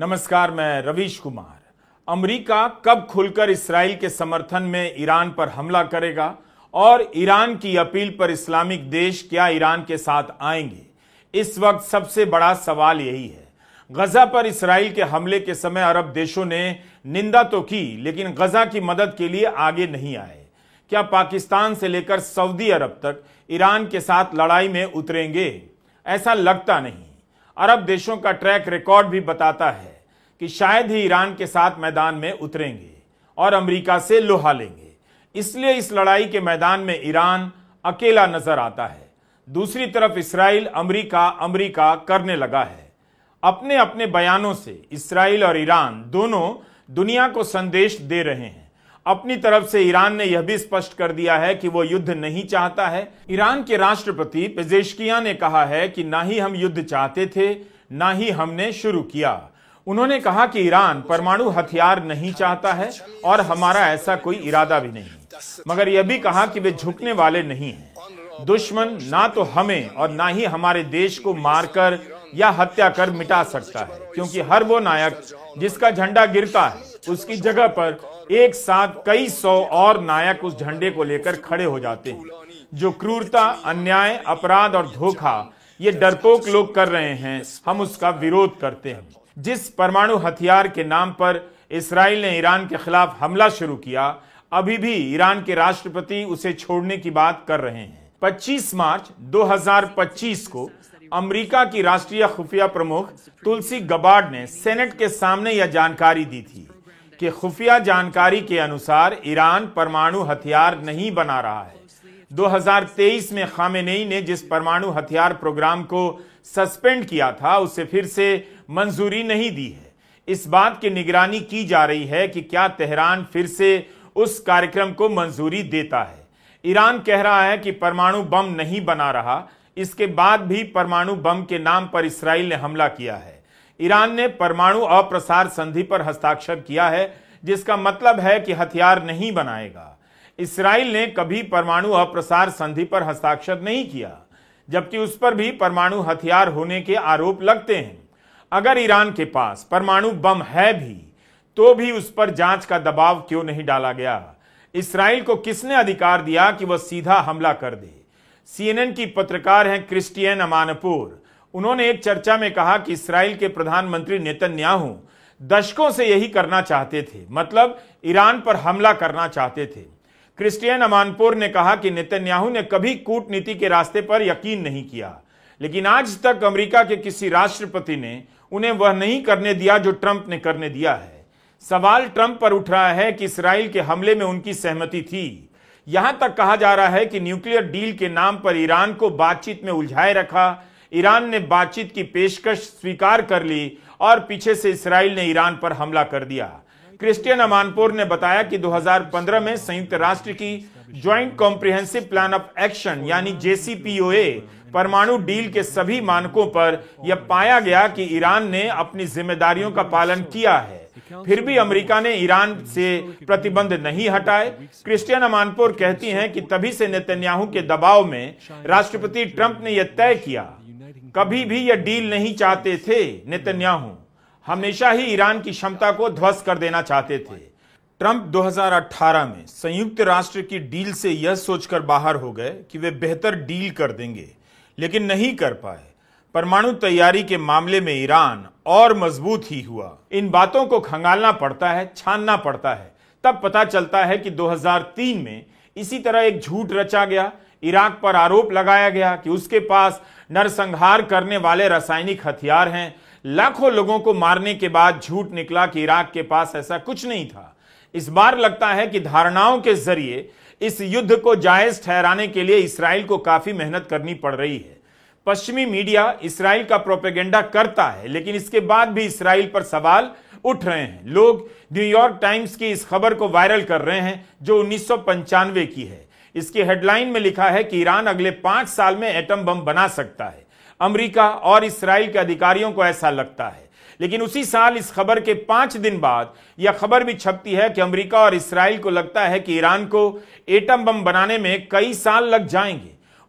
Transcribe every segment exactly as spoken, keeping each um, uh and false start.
नमस्कार, मैं रवीश कुमार। अमेरिका कब खुलकर इस्राएल के समर्थन में ईरान पर हमला करेगा और ईरान की अपील पर इस्लामिक देश क्या ईरान के साथ आएंगे? इस वक्त सबसे बड़ा सवाल यही है। गजा पर इस्राएल के हमले के समय अरब देशों ने निंदा तो की, लेकिन गजा की मदद के लिए आगे नहीं आए। क्या पाकिस्तान से लेकर सऊदी अरब तक ईरान के साथ लड़ाई में उतरेंगे? ऐसा लगता नहीं। अरब देशों का ट्रैक रिकॉर्ड भी बताता है कि शायद ही ईरान के साथ मैदान में उतरेंगे और अमेरिका से लोहा लेंगे। इसलिए इस लड़ाई के मैदान में ईरान अकेला नजर आता है। दूसरी तरफ इस्राएल अमेरिका अमेरिका करने लगा है। अपने अपने बयानों से इस्राएल और ईरान दोनों दुनिया को संदेश दे रहे हैं। अपनी तरफ से ईरान ने यह भी स्पष्ट कर दिया है कि वो युद्ध नहीं चाहता है। ईरान के राष्ट्रपति पेजेश्कियान ने कहा है कि ना ही हम युद्ध चाहते थे, ना ही हमने शुरू किया। उन्होंने कहा कि ईरान परमाणु हथियार नहीं चाहता है और हमारा ऐसा कोई इरादा भी नहीं, मगर यह भी कहा कि वे झुकने वाले नहीं हैं। दुश्मन ना तो हमें और ना ही हमारे देश को मारकर या हत्या कर मिटा सकता है, क्योंकि हर वो नायक जिसका झंडा गिरता है उसकी जगह पर एक साथ कई सौ और नायक उस झंडे को लेकर खड़े हो जाते हैं। जो क्रूरता, अन्याय, अपराध और धोखा ये डरपोक लोग कर रहे हैं, हम उसका विरोध करते हैं। जिस परमाणु हथियार के नाम पर इस्राएल ने ईरान के खिलाफ हमला शुरू किया, अभी भी ईरान के राष्ट्रपति उसे छोड़ने की बात कर रहे हैं। पच्चीस मार्च दो हज़ार पच्चीस को अमेरिका की राष्ट्रीय खुफिया प्रमुख तुलसी गबार्ड ने सेनेट के सामने यह जानकारी दी थी कि खुफिया जानकारी के अनुसार ईरान परमाणु हथियार नहीं बना रहा है। दो हज़ार तेईस में खामेनेई ने जिस परमाणु हथियार प्रोग्राम को सस्पेंड किया था, उसे फिर से मंजूरी नहीं दी है। इस बात की निगरानी की जा रही है कि क्या तेहरान फिर से उस कार्यक्रम को मंजूरी देता है। ईरान कह रहा है कि परमाणु बम नहीं बना रहा, इसके बाद भी परमाणु बम के नाम पर इस्राएल ने हमला किया है। ईरान ने परमाणु अप्रसार संधि पर हस्ताक्षर किया है, जिसका मतलब है कि हथियार नहीं बनाएगा। इस्राएल ने कभी परमाणु अप्रसार संधि पर हस्ताक्षर नहीं किया, जबकि उस पर भी परमाणु हथियार होने के आरोप लगते हैं। अगर ईरान के पास परमाणु बम है भी, तो भी उस पर जांच का दबाव क्यों नहीं डाला गया? इस्राएल को किसने अधिकार दिया कि वह सीधा हमला कर दे? सीएनएन की पत्रकार हैं क्रिस्टियन अमानपोर। उन्होंने एक चर्चा में कहा कि इस्राएल के प्रधानमंत्री नेतन्याहू दशकों से यही करना चाहते थे, मतलब ईरान पर हमला करना चाहते थे। क्रिस्टियन अमानपोर ने कहा कि नेतन्याहू ने कभी कूटनीति के रास्ते पर यकीन नहीं किया, लेकिन आज तक अमेरिका के किसी राष्ट्रपति ने उन्हें वह नहीं करने दिया जो ट्रंप ने करने दिया है। सवाल ट्रंप पर उठ रहा है कि इस्राएल के हमले में उनकी सहमति थी। यहां तक कहा जा रहा है कि न्यूक्लियर डील के नाम पर ईरान को बातचीत में उलझाए रखा। ईरान ने बातचीत की पेशकश स्वीकार कर ली और पीछे से इस्राएल ने ईरान पर हमला कर दिया। क्रिस्टियन अमानपोर ने बताया कि दो हज़ार पंद्रह में संयुक्त राष्ट्र की joint comprehensive plan of action यानी जे सी पी ओ ए परमाणु डील के सभी मानकों पर यह पाया गया कि ईरान ने अपनी जिम्मेदारियों का पालन किया है, फिर भी अमेरिका ने ईरान से प्रतिबंध नहीं हटाए। क्रिस्टियन अमानपोर कहती हैं कि तभी से नेतन्याहू के दबाव में राष्ट्रपति ट्रंप ने यह तय किया। कभी भी यह डील नहीं चाहते थे। नेतन्याहू हमेशा ही ईरान की क्षमता को ध्वस्त कर देना चाहते थे। ट्रंप दो हज़ार अठारह में संयुक्त राष्ट्र की डील से यह सोचकर बाहर हो गए कि वे बेहतर डील कर देंगे, लेकिन नहीं कर पाए। परमाणु तैयारी के मामले में ईरान और मजबूत ही हुआ। इन बातों को खंगालना पड़ता है, छानना पड़ता है, तब पता चलता है कि दो हज़ार तीन में इसी तरह एक झूठ रचा गया। इराक पर आरोप लगाया गया कि उसके पास नरसंहार करने वाले रासायनिक हथियार हैं। लाखों लोगों को मारने के बाद झूठ निकला कि इराक के पास ऐसा कुछ नहीं था। इस बार लगता है कि धारणाओं के जरिए इस युद्ध को जायज ठहराने के लिए इस्राएल को काफी मेहनत करनी पड़ रही है। पश्चिमी मीडिया इस्राएल का प्रोपेगेंडा करता है, लेकिन इसके बाद भी इस्राएल पर सवाल उठ रहे हैं। लोग न्यूयॉर्क टाइम्स की इस खबर को वायरल कर रहे हैं जो उन्नीस सौ पंचानवे की है। इसकी हेडलाइन में लिखा है कि ईरान अगले पांच साल में एटम बम बना सकता है। अमेरिका और इस्राएल के अधिकारियों को ऐसा लगता है, लेकिन उसी साल इस खबर के पांच दिन बाद यह खबर भी छपती है कि अमेरिका और इस्राएल को लगता है कि ईरान को एटम बम बनाने में कई साल लग जाएंगे।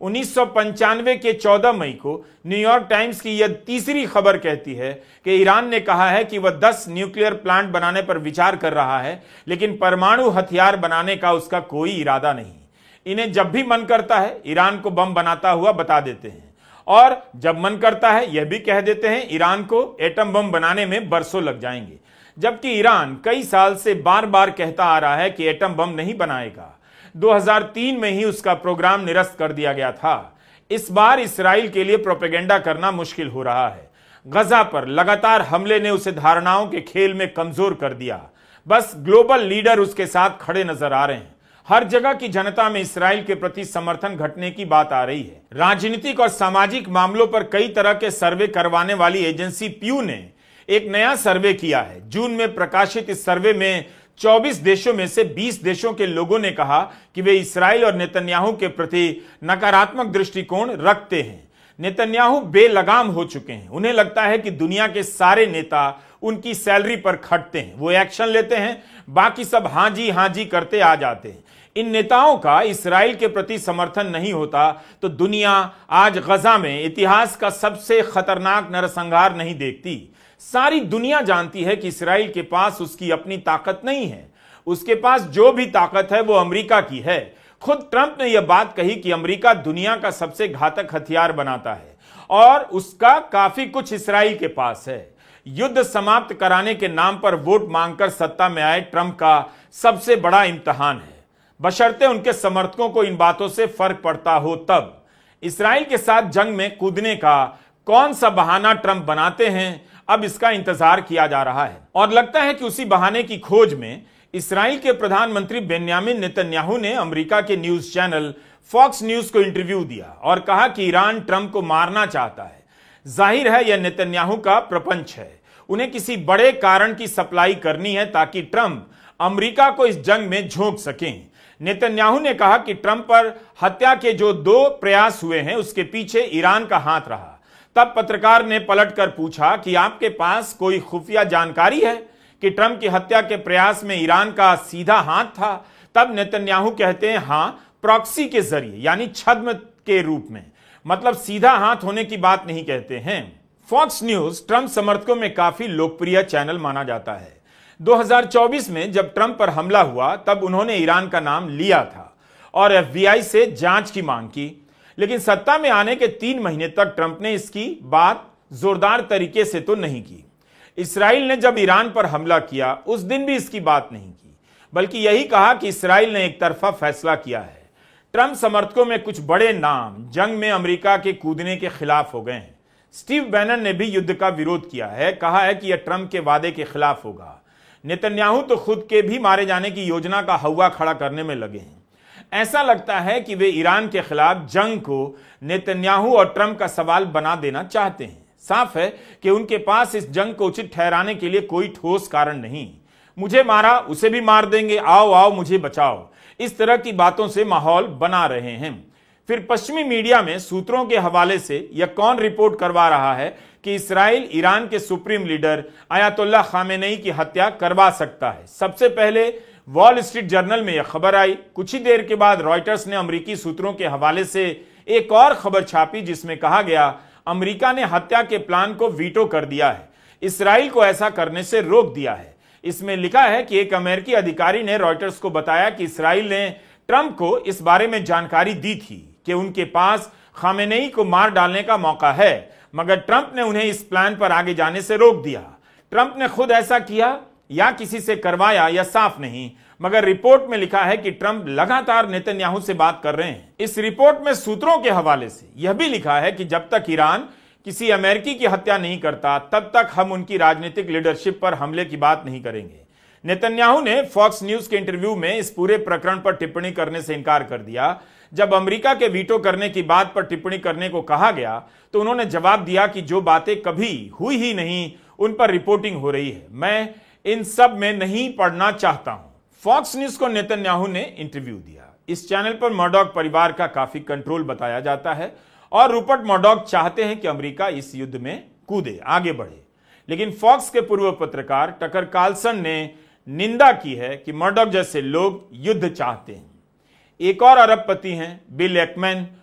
उन्नीस सौ पंचानवे के चौदह मई को न्यूयॉर्क टाइम्स की यह तीसरी खबर कहती है कि ईरान ने कहा है कि वह दस न्यूक्लियर प्लांट बनाने पर विचार कर रहा है, लेकिन परमाणु हथियार बनाने का उसका कोई इरादा नहीं। इन्हें जब भी मन करता है ईरान को बम बनाता हुआ बता देते हैं, और जब मन करता है यह भी कह देते हैं ईरान को एटम बम बनाने में बरसों लग जाएंगे, जबकि ईरान कई साल से बार बार कहता आ रहा है कि एटम बम नहीं बनाएगा। दो हज़ार तीन में ही उसका प्रोग्राम निरस्त कर दिया गया था। इस बार इस्राइल के लिए प्रोपेगेंडा करना मुश्किल हो रहा है। गजा पर लगातार हमले ने उसे धारणाओं के खेल में कमजोर कर दिया। बस ग्लोबल लीडर उसके साथ खड़े नजर आ रहे हैं। हर जगह की जनता में इस्राइल के प्रति समर्थन घटने की बात आ रही है। राजनीतिक और सामाजिक मामलों पर कई तरह के सर्वे करवाने वाली एजेंसी प्यू ने एक नया सर्वे किया है। जून में प्रकाशित इस सर्वे में चौबीस देशों में से बीस देशों के लोगों ने कहा कि वे इस्राइल और नेतन्याहू के प्रति नकारात्मक दृष्टिकोण रखते हैं। नेतन्याहू बेलगाम हो चुके हैं। उन्हें लगता है कि दुनिया के सारे नेता उनकी सैलरी पर खटते हैं, वो एक्शन लेते हैं, बाकी सब हाँ जी हाँ जी करते आ जाते हैं। इन नेताओं का इस्राइल के प्रति समर्थन नहीं होता तो दुनिया आज गजा में इतिहास का सबसे खतरनाक नरसंहार नहीं देखती। सारी दुनिया जानती है कि इस्राइल के पास उसकी अपनी ताकत नहीं है। उसके पास जो भी ताकत है वो अमेरिका की है। खुद ट्रंप ने यह बात कही कि अमेरिका दुनिया का सबसे घातक हथियार बनाता है और उसका काफी कुछ इस्राइल के पास है। युद्ध समाप्त कराने के नाम पर वोट मांगकर सत्ता में आए ट्रंप का सबसे बड़ा इम्तिहान है, बशर्ते उनके समर्थकों को इन बातों से फर्क पड़ता हो तब। इस्राइल के साथ जंग में कूदने का कौन सा बहाना ट्रंप बनाते हैं, अब इसका इंतजार किया जा रहा है। और लगता है कि उसी बहाने की खोज में इस्राइल के प्रधानमंत्री बेन्यामिन नेतन्याहू ने अमेरिका के न्यूज चैनल फॉक्स न्यूज को इंटरव्यू दिया और कहा कि ईरान ट्रंप को मारना चाहता है। जाहिर है यह नेतन्याहू का प्रपंच है। उन्हें किसी बड़े कारण की सप्लाई करनी है ताकि ट्रंप अमेरिका को इस जंग में झोंक सकें। नेतन्याहू ने कहा कि ट्रंप पर हत्या के जो दो प्रयास हुए हैं उसके पीछे ईरान का हाथ रहा। तब पत्रकार ने पलटकर पूछा कि आपके पास कोई खुफिया जानकारी है कि ट्रंप की हत्या के प्रयास में ईरान का सीधा हाथ था? तब नेतन्याहू कहते हैं हां, प्रॉक्सी के जरिए, यानी छद्म के रूप में, मतलब सीधा हाथ होने की बात नहीं कहते हैं। फॉक्स न्यूज ट्रंप समर्थकों में काफी लोकप्रिय चैनल माना जाता है। दो हज़ार चौबीस में जब ट्रंप पर हमला हुआ तब उन्होंने ईरान का नाम लिया था और एफ बी आई से जांच की मांग की, लेकिन सत्ता में आने के तीन महीने तक ट्रंप ने इसकी बात जोरदार तरीके से तो नहीं की। इस्राइल ने जब ईरान पर हमला किया उस दिन भी इसकी बात नहीं की, बल्कि यही कहा कि इस्राइल ने एक तरफा फैसला किया है। ट्रंप समर्थकों में कुछ बड़े नाम जंग में अमेरिका के कूदने के खिलाफ हो गए हैं। स्टीव बैनन ने भी युद्ध का विरोध किया है, कहा है कि यह ट्रंप के वादे के खिलाफ होगा। नेतन्याहू तो खुद के भी मारे जाने की योजना का हवा खड़ा करने में लगे हैं। ऐसा लगता है कि वे ईरान के खिलाफ जंग को नेतन्याहू और ट्रंप का सवाल बना देना चाहते हैं। साफ है कि उनके पास इस जंग को उचित ठहराने के लिए कोई ठोस कारण नहीं। मुझे मारा उसे भी मार देंगे, आओ आओ मुझे बचाओ, इस तरह की बातों से माहौल बना रहे हैं। फिर पश्चिमी मीडिया में सूत्रों के हवाले से यह कौन रिपोर्ट करवा रहा है कि इस्राइल ईरान के सुप्रीम लीडर अयातुल्लाह खामेनेई की हत्या करवा सकता है? सबसे पहले वॉल स्ट्रीट जर्नल में यह खबर आई। कुछ ही देर के बाद रॉयटर्स ने अमेरिकी सूत्रों के हवाले से एक और खबर छापी जिसमें कहा गया अमेरिका ने हत्या के प्लान को वीटो कर दिया है, इस्राइल को ऐसा करने से रोक दिया है। इसमें लिखा है कि एक अमेरिकी अधिकारी ने रॉयटर्स को बताया कि इस्राइल ने ट्रंप को इस बारे में जानकारी दी थी कि उनके पास खामेनेई को मार डालने का मौका है, मगर ट्रंप ने उन्हें इस प्लान पर आगे जाने से रोक दिया। ट्रंप ने खुद ऐसा किया या किसी से करवाया यह साफ नहीं, मगर रिपोर्ट में लिखा है कि ट्रंप लगातार नेतन्याहू से बात कर रहे हैं। इस रिपोर्ट में सूत्रों के हवाले से यह भी लिखा है कि जब तक ईरान किसी अमेरिकी की हत्या नहीं करता तब तक हम उनकी राजनीतिक लीडरशिप पर हमले की बात नहीं करेंगे। नेतन्याहू ने फॉक्स न्यूज के इंटरव्यू में इस पूरे प्रकरण पर टिप्पणी करने से इनकार कर दिया। जब अमेरिका के वीटो करने की बात पर टिप्पणी करने को कहा गया तो उन्होंने जवाब दिया कि जो बातें कभी हुई ही नहीं उन पर रिपोर्टिंग हो रही है, मैं इन सब में नहीं पढ़ना चाहता हूं। फॉक्स न्यूज को नेतन्याहू ने इंटरव्यू दिया। इस चैनल पर मर्डॉक परिवार का काफी कंट्रोल बताया जाता है और रूपर्ट मर्डॉक चाहते हैं कि अमेरिका इस युद्ध में कूदे, आगे बढ़े। लेकिन फॉक्स के पूर्व पत्रकार टकर कार्लसन ने निंदा की है कि मर्डॉक जैसे लोग युद्ध चाहते हैं। एक और अरबपति हैं बिल एकमैन,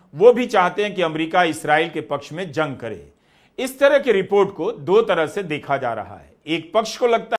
वो भी चाहते हैं कि अमेरिका इस्राएल के पक्ष में जंग करे। इस तरह की रिपोर्ट को दो तरह से देखा जा रहा है। एक पक्ष को लगता